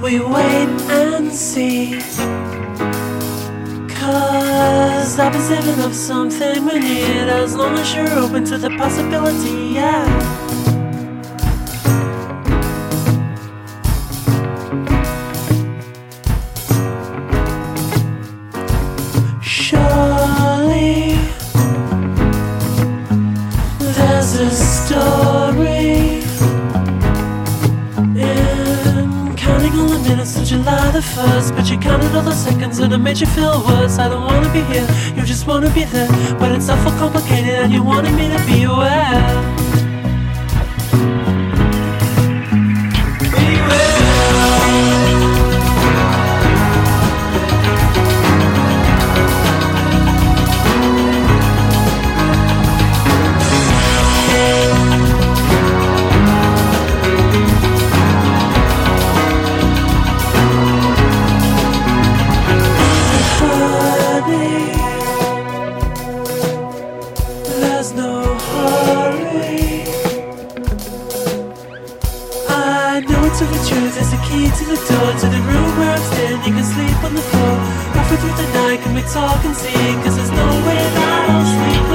we wait and see. Cause I've been saving up something we need, as long as you're open to the possibility, yeah. Surely there's a story in counting all the minutes to July the 1st, but you counted all the seconds and it made you feel worse. I don't wanna be here, you just wanna be there, but it's awful complicated and you wanted me to be aware. There's no hurry. I know it's the truth, there's a key to the door, to the room where I'm staying. You can sleep on the floor, halfway through the night, can we talk and see? Cause there's no way that I'll sleep.